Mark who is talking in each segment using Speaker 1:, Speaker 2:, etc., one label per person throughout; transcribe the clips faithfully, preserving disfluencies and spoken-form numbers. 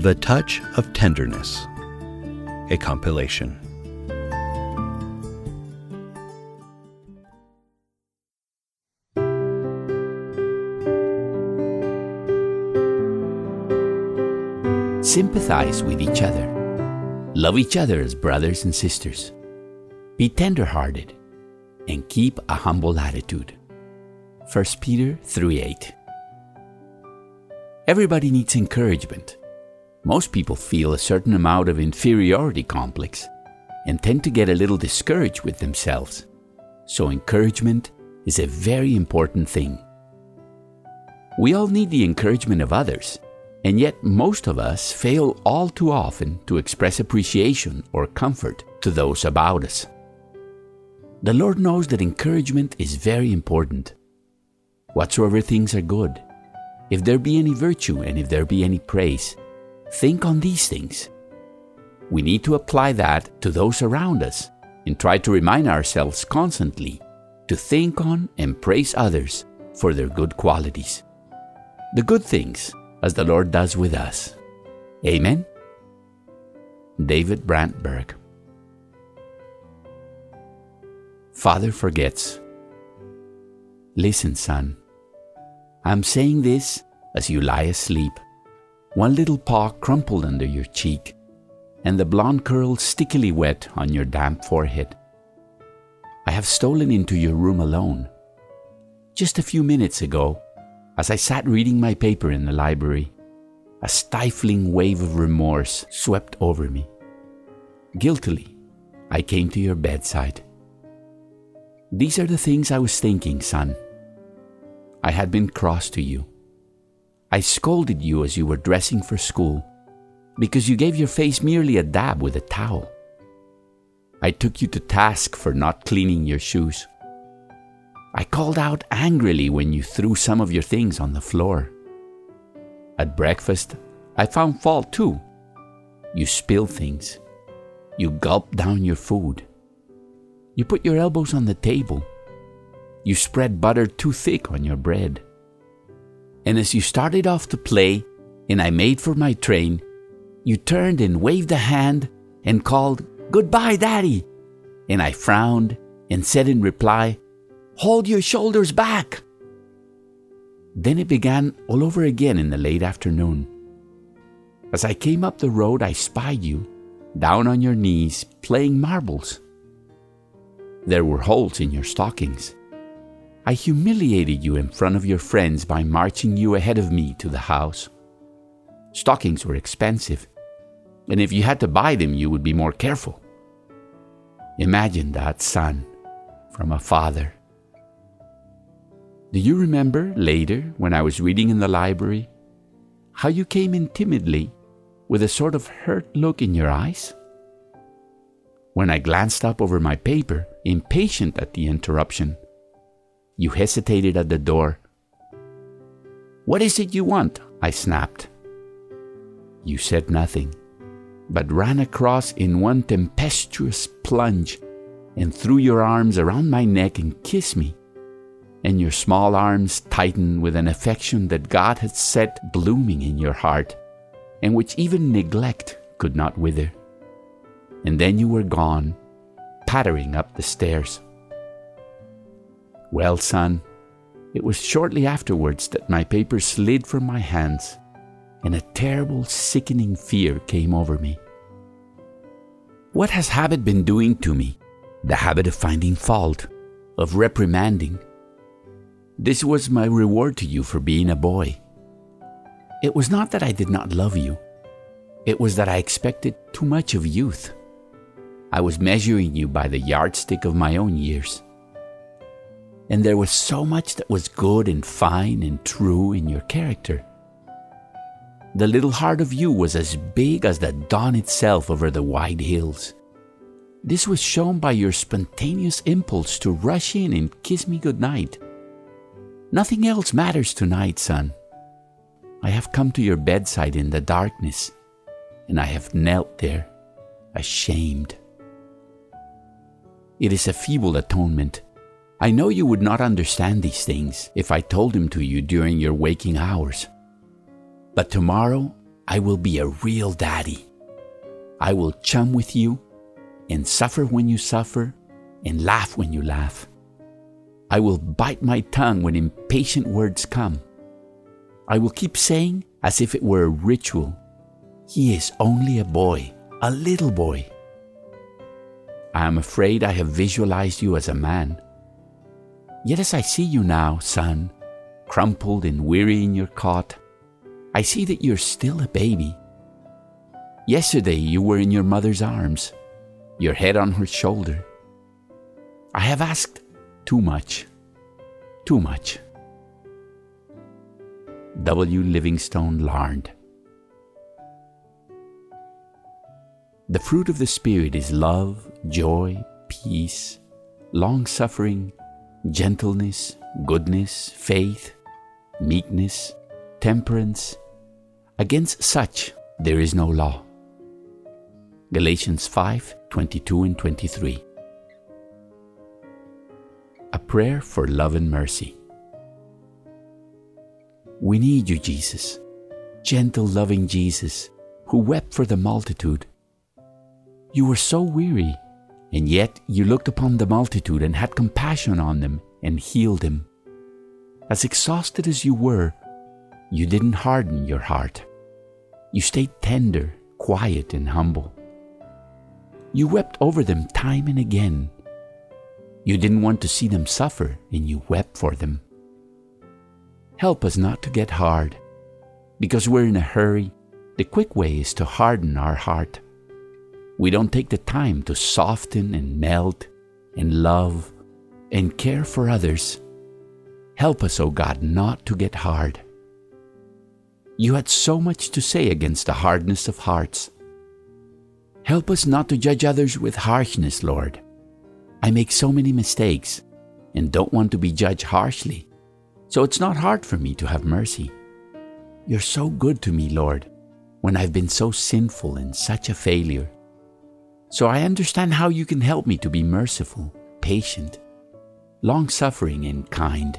Speaker 1: The Touch of Tenderness, a compilation.
Speaker 2: Sympathize with each other. Love each other as brothers and sisters. Be tender-hearted and keep a humble attitude. First Peter three eight. Everybody needs encouragement. Most people feel a certain amount of inferiority complex and tend to get a little discouraged with themselves. So encouragement is a very important thing. We all need the encouragement of others, and yet most of us fail all too often to express appreciation or comfort to those about us. The Lord knows that encouragement is very important. Whatsoever things are good, if there be any virtue and if there be any praise, think on these things. We need to apply that to those around us and try to remind ourselves constantly to think on and praise others for their good qualities. The good things, as the Lord does with us. Amen? David Brandtberg. Father forgets. Listen, son. I'm saying this as you lie asleep, one little paw crumpled under your cheek, and the blonde curls stickily wet on your damp forehead. I have stolen into your room alone. Just a few minutes ago, as I sat reading my paper in the library, a stifling wave of remorse swept over me. Guiltily, I came to your bedside. These are the things I was thinking, son. I had been cross to you. I scolded you as you were dressing for school because you gave your face merely a dab with a towel. I took you to task for not cleaning your shoes. I called out angrily when you threw some of your things on the floor. At breakfast, I found fault too. You spilled things. You gulped down your food. You put your elbows on the table. You spread butter too thick on your bread. And as you started off to play, and I made for my train, you turned and waved a hand and called, "Goodbye, Daddy!" And I frowned and said in reply, "Hold your shoulders back!" Then it began all over again in the late afternoon. As I came up the road, I spied you, down on your knees, playing marbles. There were holes in your stockings. I humiliated you in front of your friends by marching you ahead of me to the house. Stockings were expensive, and if you had to buy them, you would be more careful. Imagine that, son, from a father. Do you remember later, when I was reading in the library, how you came in timidly with a sort of hurt look in your eyes? When I glanced up over my paper, impatient at the interruption, you hesitated at the door. "What is it you want?" I snapped. You said nothing, but ran across in one tempestuous plunge and threw your arms around my neck and kissed me, and your small arms tightened with an affection that God had set blooming in your heart, and which even neglect could not wither. And then you were gone, pattering up the stairs. Well, son, it was shortly afterwards that my paper slid from my hands, and a terrible, sickening fear came over me. What has habit been doing to me? The habit of finding fault, of reprimanding. This was my reward to you for being a boy. It was not that I did not love you. It was that I expected too much of youth. I was measuring you by the yardstick of my own years. And there was so much that was good and fine and true in your character. The little heart of you was as big as the dawn itself over the wide hills. This was shown by your spontaneous impulse to rush in and kiss me goodnight. Nothing else matters tonight, son. I have come to your bedside in the darkness, and I have knelt there, ashamed. It is a feeble atonement. I know you would not understand these things if I told them to you during your waking hours. But tomorrow I will be a real daddy. I will chum with you and suffer when you suffer and laugh when you laugh. I will bite my tongue when impatient words come. I will keep saying, as if it were a ritual, he is only a boy, a little boy. I am afraid I have visualized you as a man. Yet as I see you now, son, crumpled and weary in your cot, I see that you're still a baby. Yesterday you were in your mother's arms, your head on her shoulder. I have asked too much, too much. W. Livingstone Larned. The fruit of the Spirit is love, joy, peace, long-suffering, gentleness, goodness, faith, meekness, temperance. Against such there is no law. Galatians five, twenty-two and twenty-three. A prayer for love and mercy. We need you, Jesus, gentle, loving Jesus, who wept for the multitude. You were so weary, and yet you looked upon the multitude and had compassion on them and healed them. As exhausted as you were, you didn't harden your heart. You stayed tender, quiet, and humble. You wept over them time and again. You didn't want to see them suffer, and you wept for them. Help us not to get hard. Because we're in a hurry, the quick way is to harden our heart. We don't take the time to soften and melt and love and care for others. Help us, O God, not to get hard. You had so much to say against the hardness of hearts. Help us not to judge others with harshness, Lord. I make so many mistakes and don't want to be judged harshly, so it's not hard for me to have mercy. You're so good to me, Lord, when I've been so sinful and such a failure. So I understand how you can help me to be merciful, patient, long-suffering, and kind.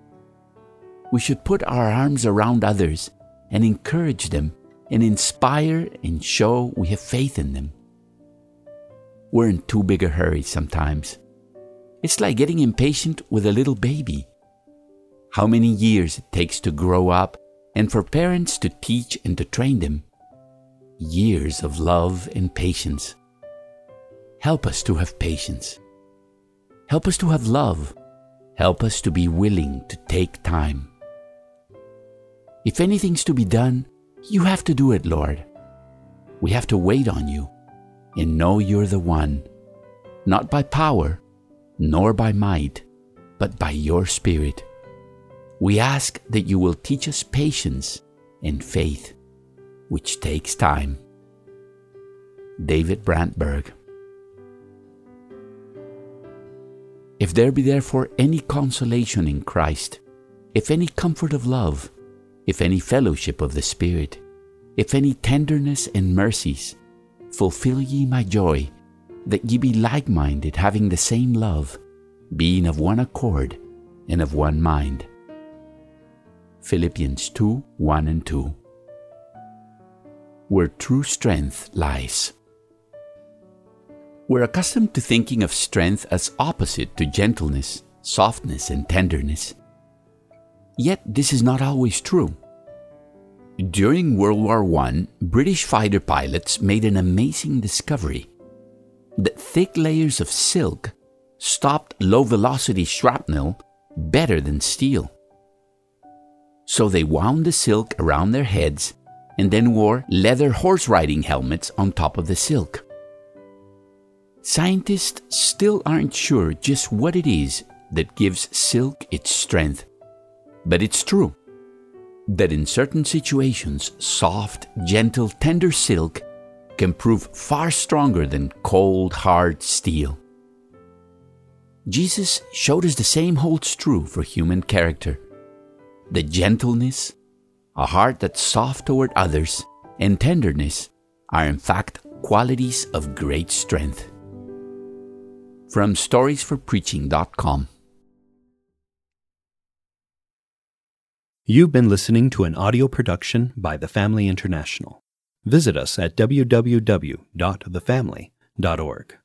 Speaker 2: We should put our arms around others and encourage them and inspire and show we have faith in them. We're in too big a hurry sometimes. It's like getting impatient with a little baby. How many years it takes to grow up and for parents to teach and to train them. Years of love and patience. Help us to have patience. Help us to have love. Help us to be willing to take time. If anything's to be done, you have to do it, Lord. We have to wait on you and know you're the one, not by power, nor by might, but by your Spirit. We ask that you will teach us patience and faith, which takes time. David Brandberg. If there be therefore any consolation in Christ, if any comfort of love, if any fellowship of the Spirit, if any tenderness and mercies, fulfill ye my joy, that ye be like-minded, having the same love, being of one accord and of one mind. Philippians two, one and two. Where true strength lies. We're accustomed to thinking of strength as opposite to gentleness, softness, and tenderness. Yet this is not always true. During World War One, British fighter pilots made an amazing discovery. That thick layers of silk stopped low-velocity shrapnel better than steel. So they wound the silk around their heads and then wore leather horse-riding helmets on top of the silk. Scientists still aren't sure just what it is that gives silk its strength, but it's true that in certain situations, soft, gentle, tender silk can prove far stronger than cold, hard steel. Jesus showed us the same holds true for human character. The gentleness, a heart that's soft toward others, and tenderness are in fact qualities of great strength. From stories for preaching dot com.
Speaker 3: You've been listening to an audio production by The Family International. Visit us at w w w dot the family dot org.